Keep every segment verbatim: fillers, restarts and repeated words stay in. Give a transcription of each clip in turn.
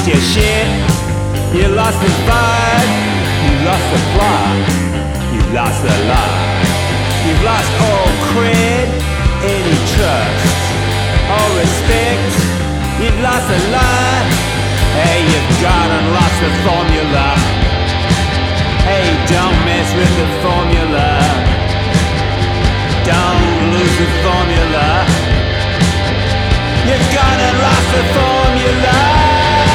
lost your shit, you lost the vibe, you lost the plot, you lost the lot. You've lost all cred, any trust, all respect, you've lost a lot. Hey, you've gone and lost the formula. Hey, don't mess with the formula. Don't lose the formula. You've gone and lost the formula.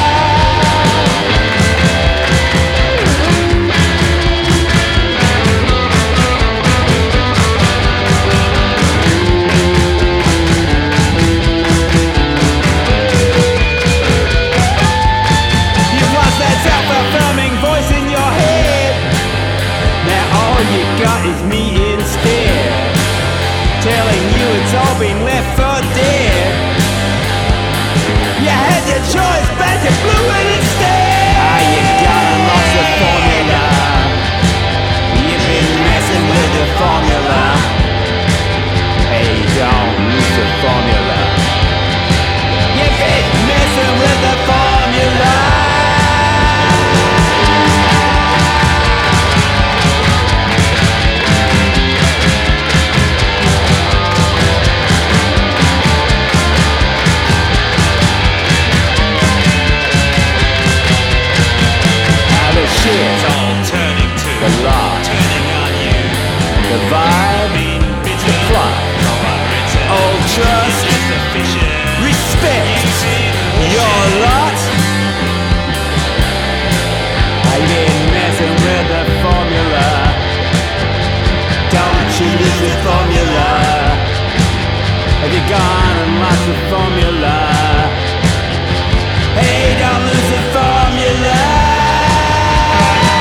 You've lost that self-affirming voice in your head. Now all you got is me instead, telling you it's all been left for dead. You had your choice, but you blew it instead. Ah, you got and lost the formula. You've been messing with the formula. Hey, don't lose the formula. You've been messing with the formula. It's all turning to the law, turning on you. the vibe, the plot, all trust, respect, your lot. I've been messing with the formula. Don't you lose the formula. Have you gone and lost the formula? Hey, don't lose the formula.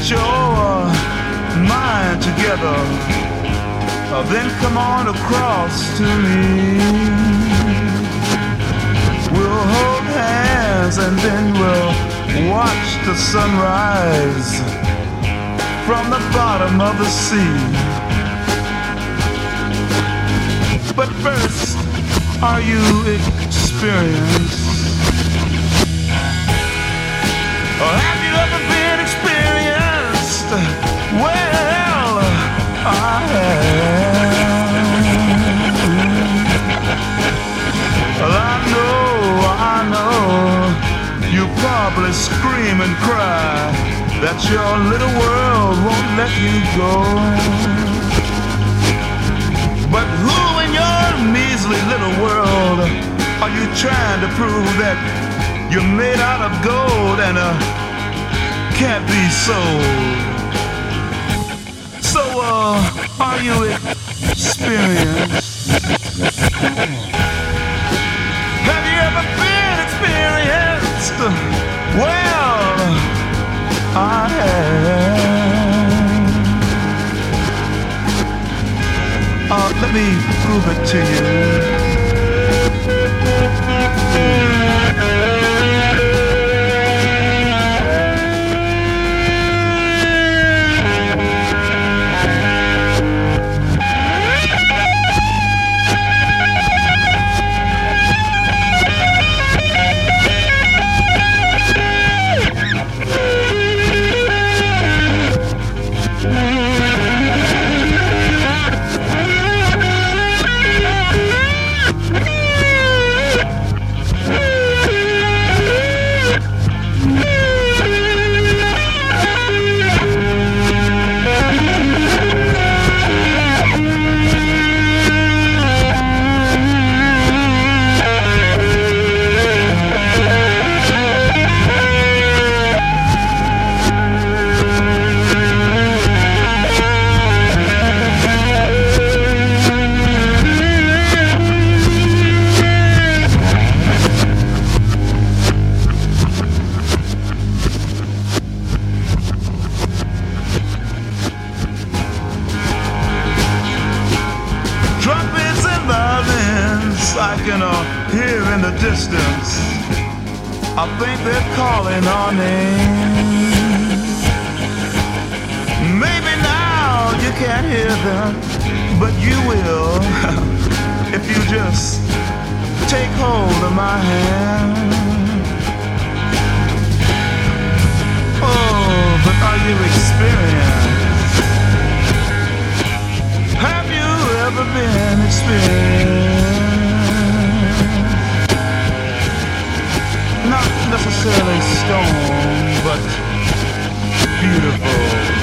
get your uh, mind together. Uh, then come on across to me. We'll hold hands and then we'll watch the sunrise from the bottom of the sea. But first, are you experienced? Or have you ever been experienced? Well, I have. Well, I know, I know, you probably scream and cry that your little world won't let you go. But who in your measly little world are you trying to prove that you're made out of gold and uh, can't be sold? So, uh, are you experienced? Have you ever been experienced? Well, I have. Uh, let me prove it to you. I can uh, hear in the distance. I think they're calling our name. Maybe now you can't hear them, but you will if you just take hold of my hand. Oh, but are you experienced? Have you ever been experienced? Not necessarily stone, but beautiful.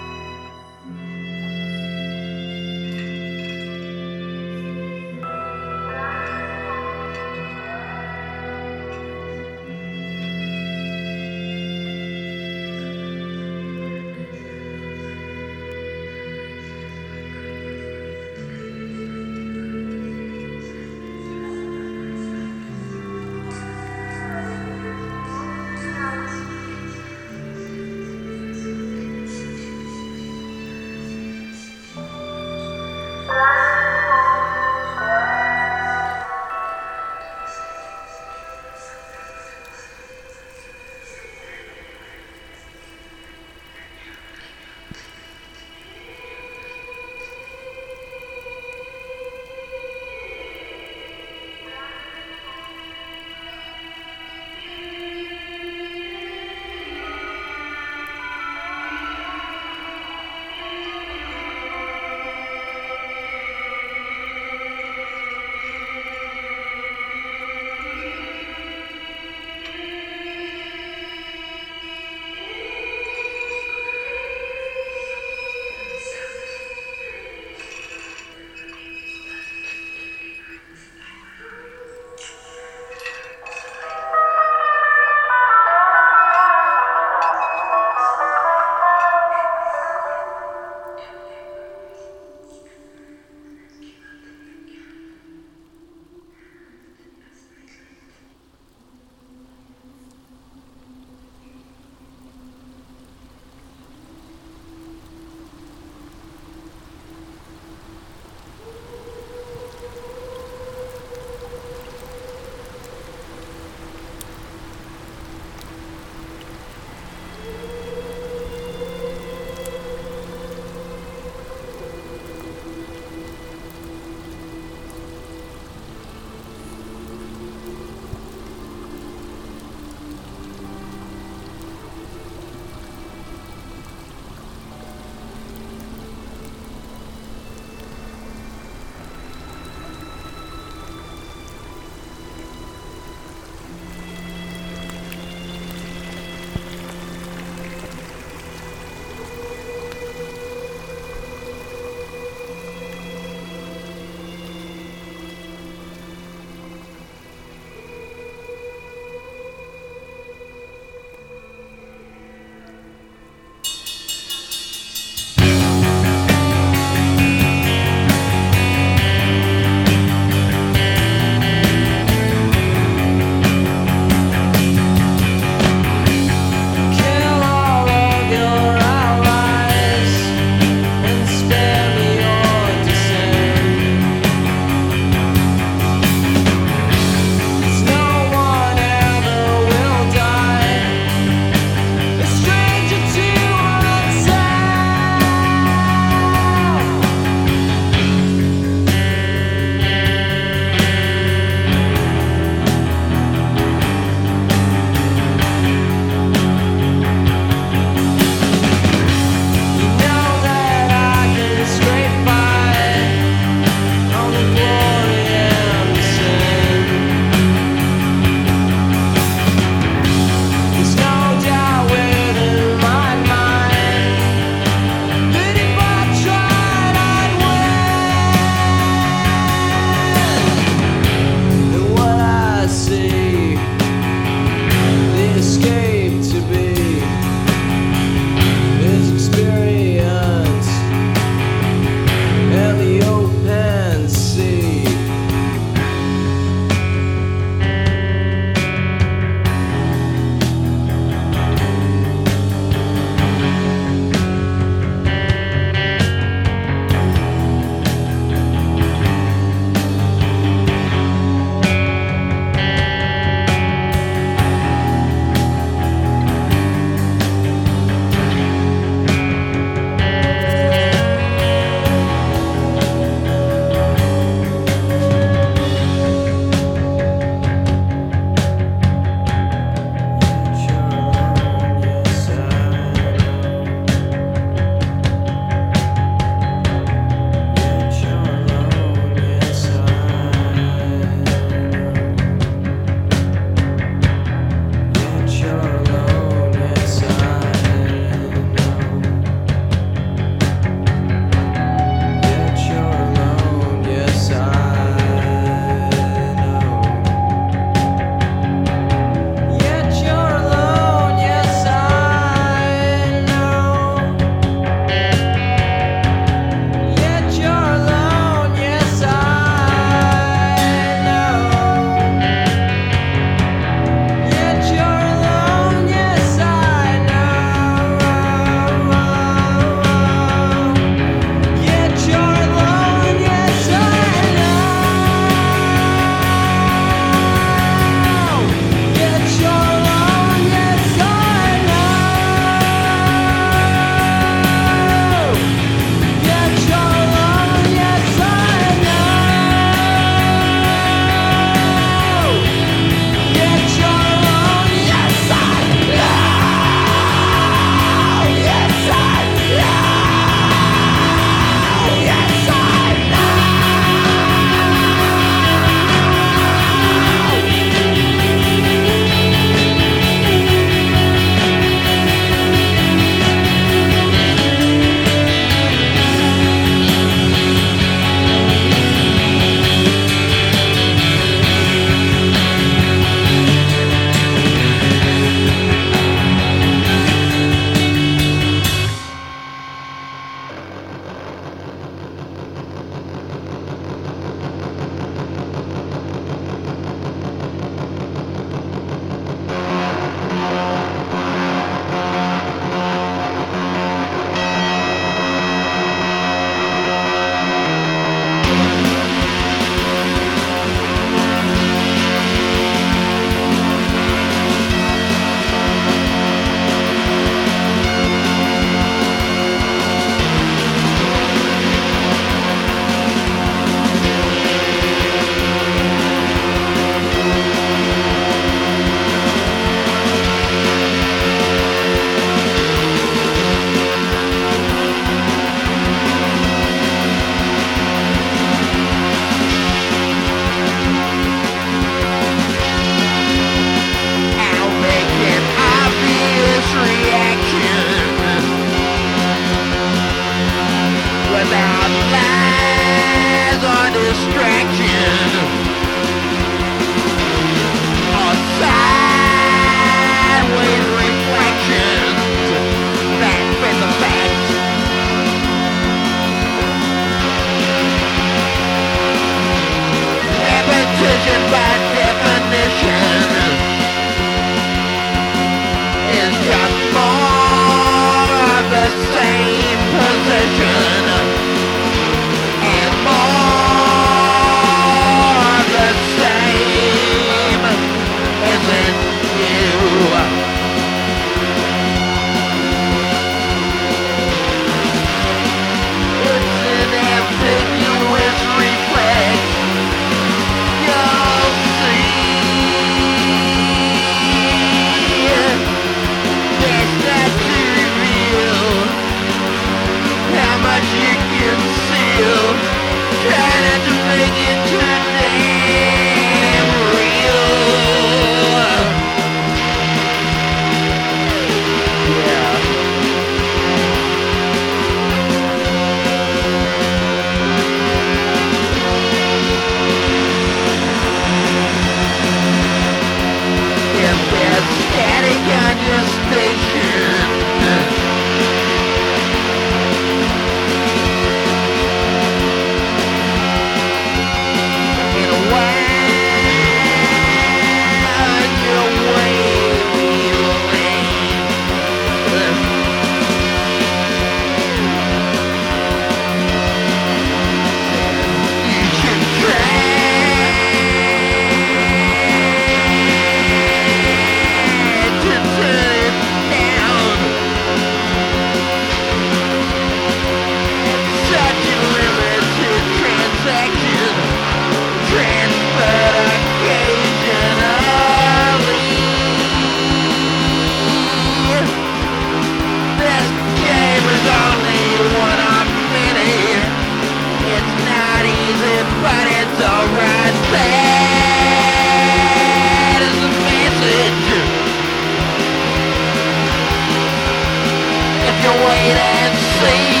wait and see.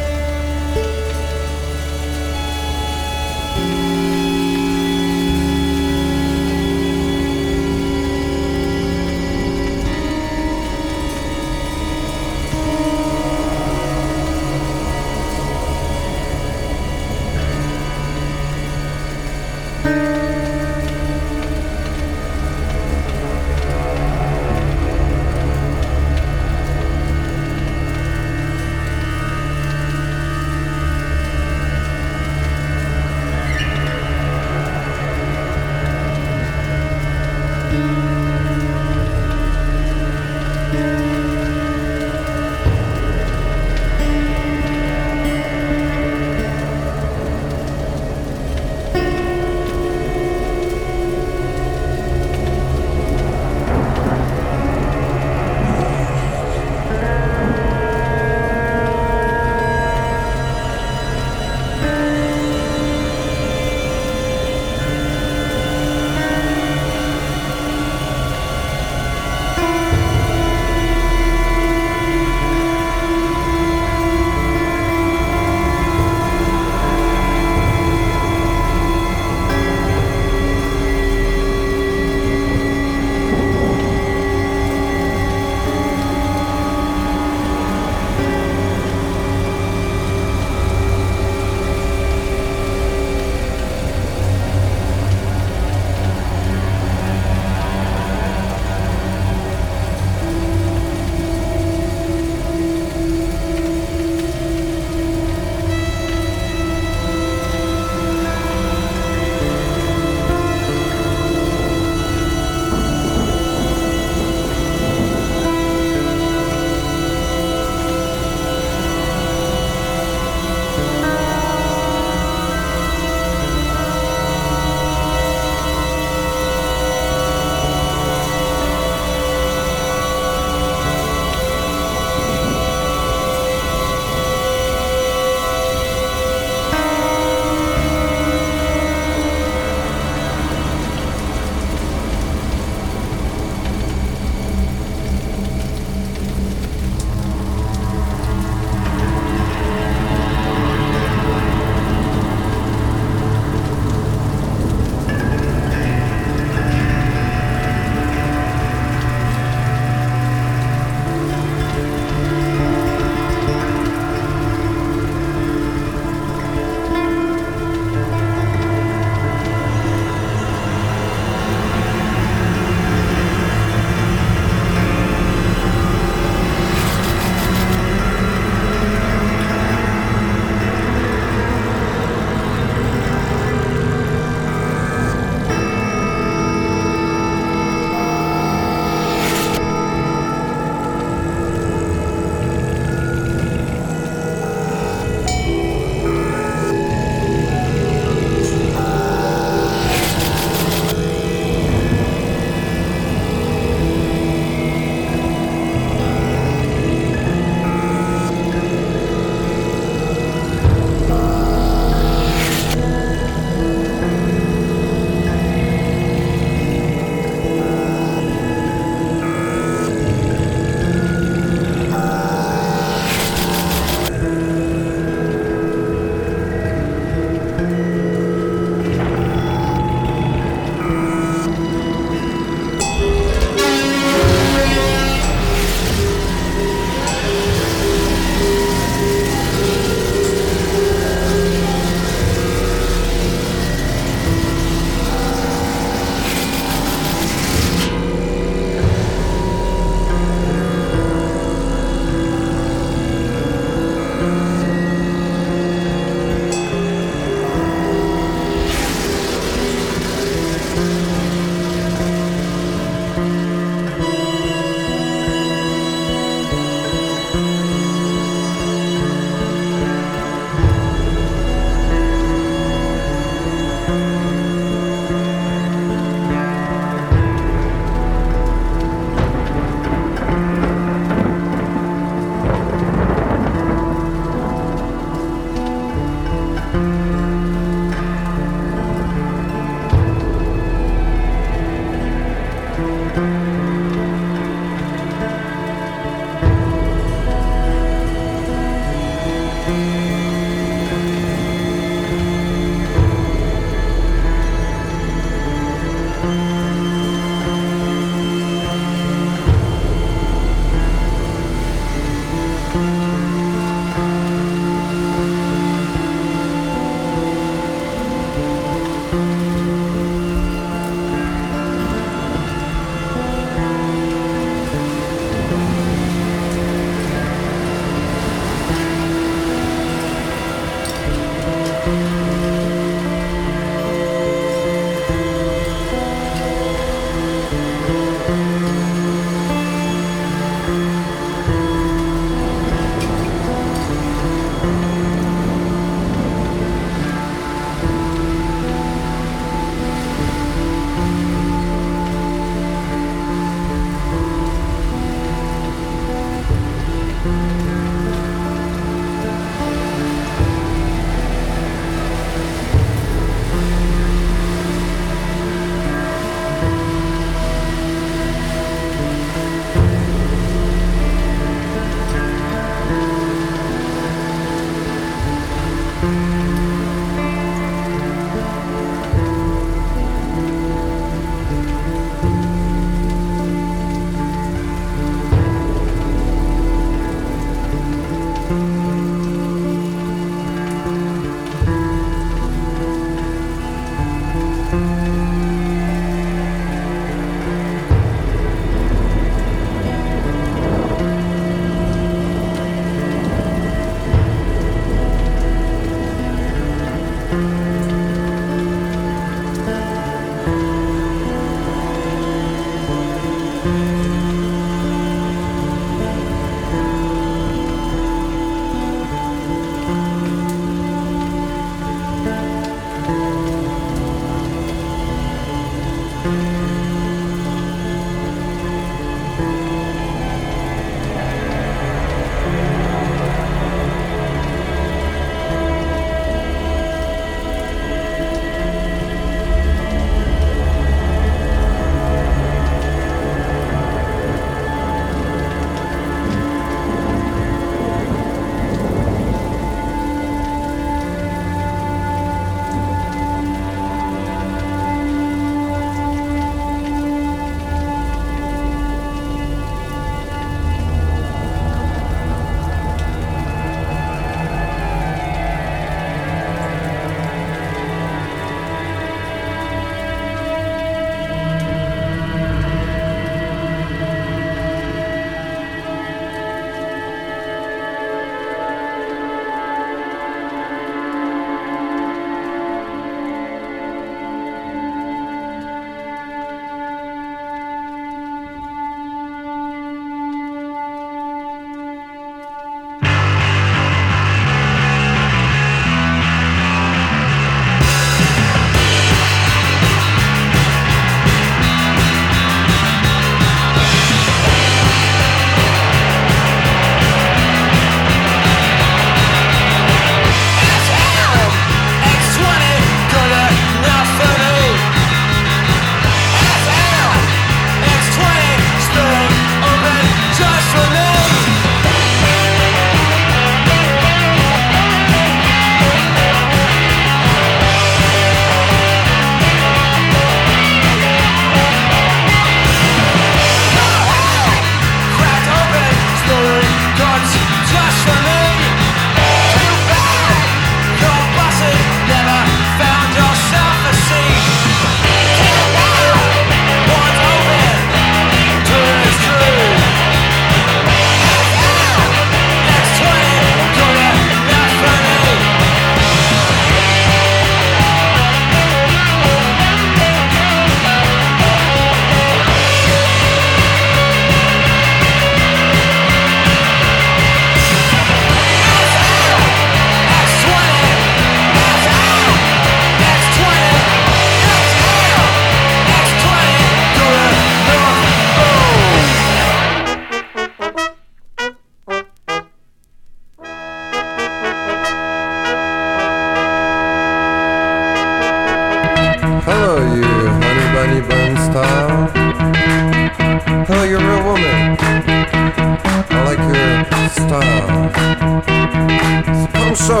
so,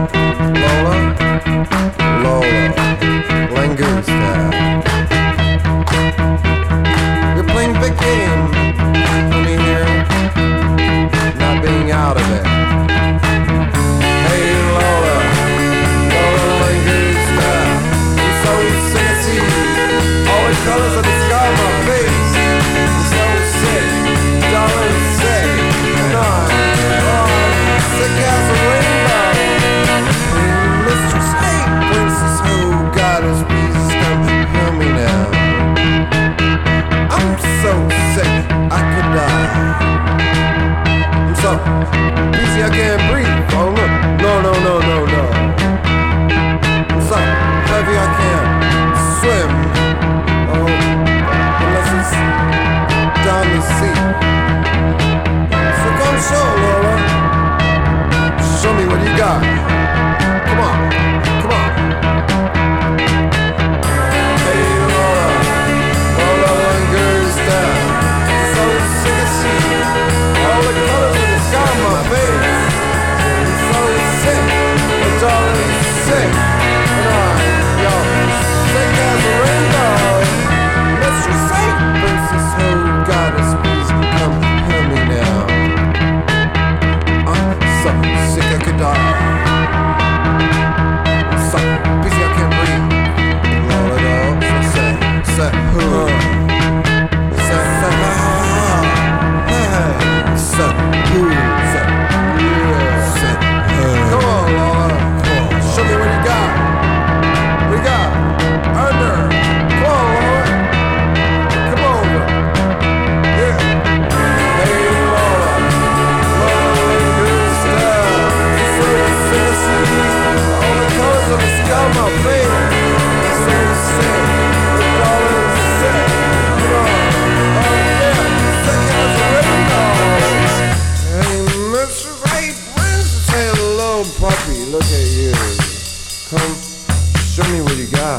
Lola, Lola, Langoon style. You're playing big game, honey here, not being out of it. Hey Lola, Lola Langoon style. I'm so sexy, all the colors of the sky on my face. I'm so sick, darling sick, and I'm sick as a rainbow. Mistress Eight, princess who got his pieces, come hear me now. I'm so sick, I could die. I'm so busy I can't breathe. Oh no, no, no, no, no, no. I'm so heavy I can't swim. Oh, unless it's down the sea. So come show, Laura. sick. And I, yo, sick as a rainbow. Mistress Saint, princess who goddess, please come hear me now. I'm so sick I could die. I'm so busy I can't breathe. Lord, oh, so say, say who? Say, say, hey, say who? Say, yeah, say, hey. Come on, Lord, come on, show me what you got. What you got? Under. Come on, Lord. Come over. Yeah. Hey, Lord. Lord, good stuff. So sexy. All the colors of the sky, my baby. So sick. The dollar is sick. Come on. Oh, yeah. Sick as a rainbow. Hey, Mister Hey, Princess. Hey, little puppy. Look at you. Come, show me what you got.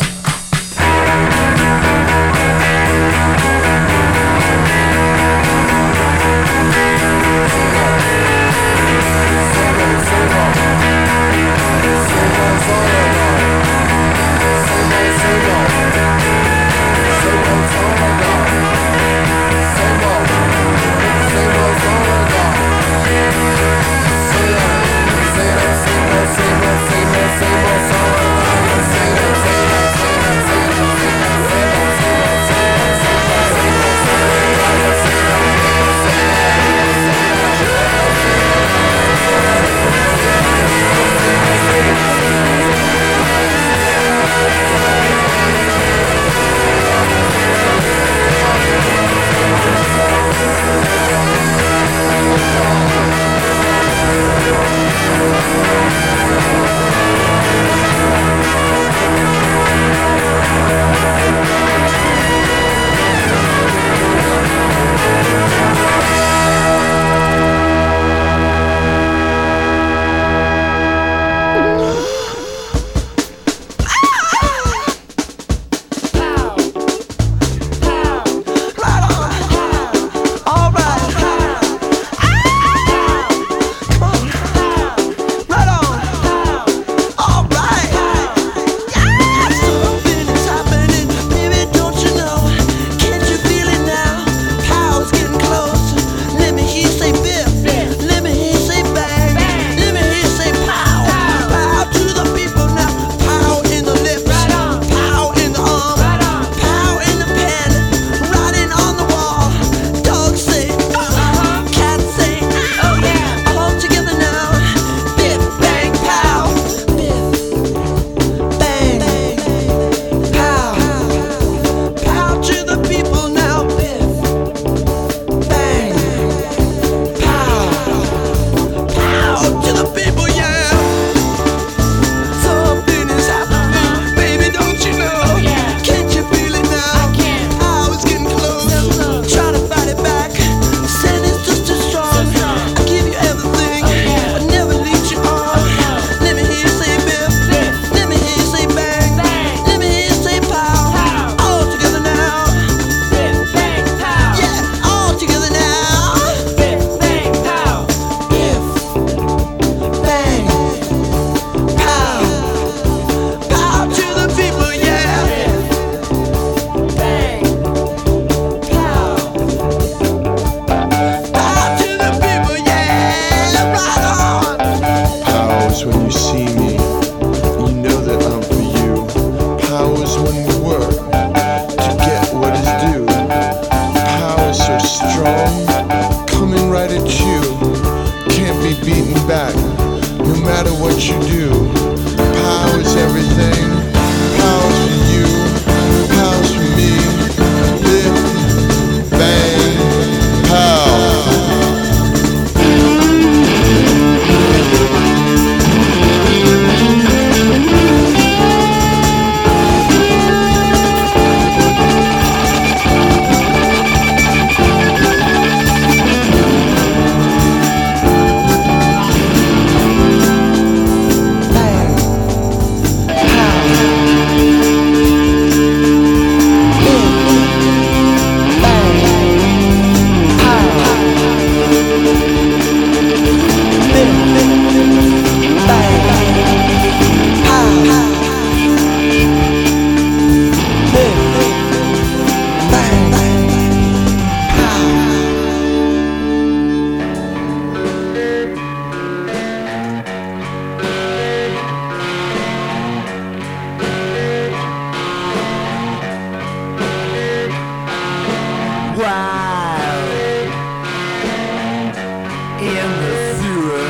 in the sewer.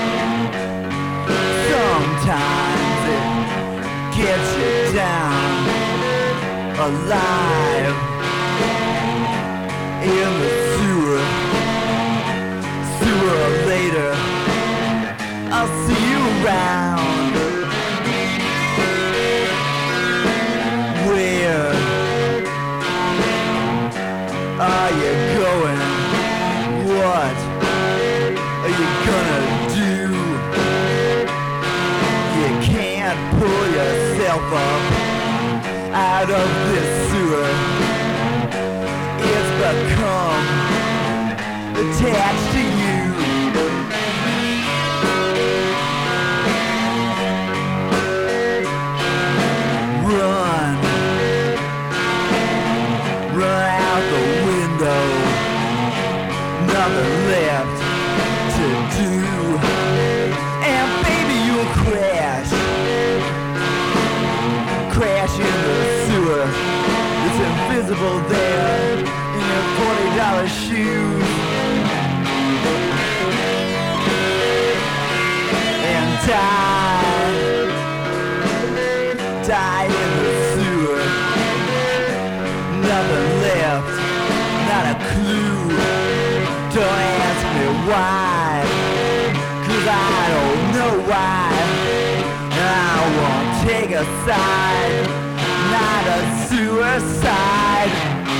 Sometimes it gets you down alive in the sewer. Sooner or later, I'll see you around. Where are you going? What are you gonna do? You can't pull yourself up out of this sewer. It's become attached to you. Run, run out the window. Nothing left to do, and baby you'll crash, crash in the sewer. It's invisible there in your forty dollar shoes, and die, die in the sewer. Nothing left, not a clue. Don't ask me why, 'cause I don't know why. And I won't take a side, not a suicide.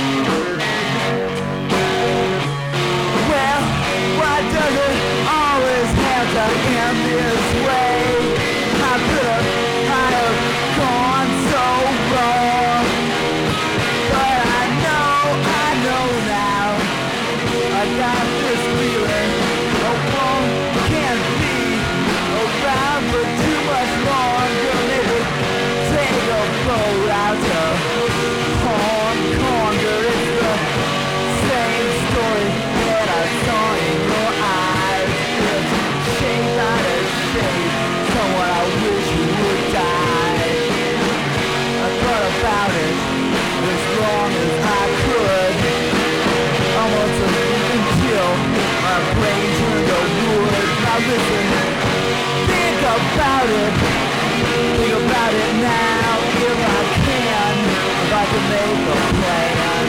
Well, why does it always have to end this way? I could have, I have gone so wrong, but I know, I know now. I got this feeling no one can be around for too much longer. Maybe take a boat out to Hong Kong. It's the same story that I saw in your eyes. It's shade out of shade, someone I wish you would die. I thought about it as long as I could, almost until my brain turned to wood. Now listen, think about it, think about it now. If I can, if I can make a plan.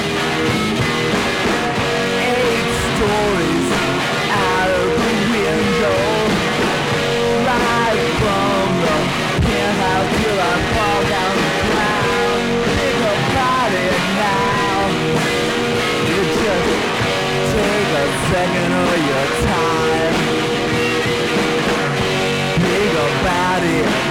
Eight stories out of the window, right from the penthouse till I fall down the ground. Think about it now. You just take a second of your time. Think about it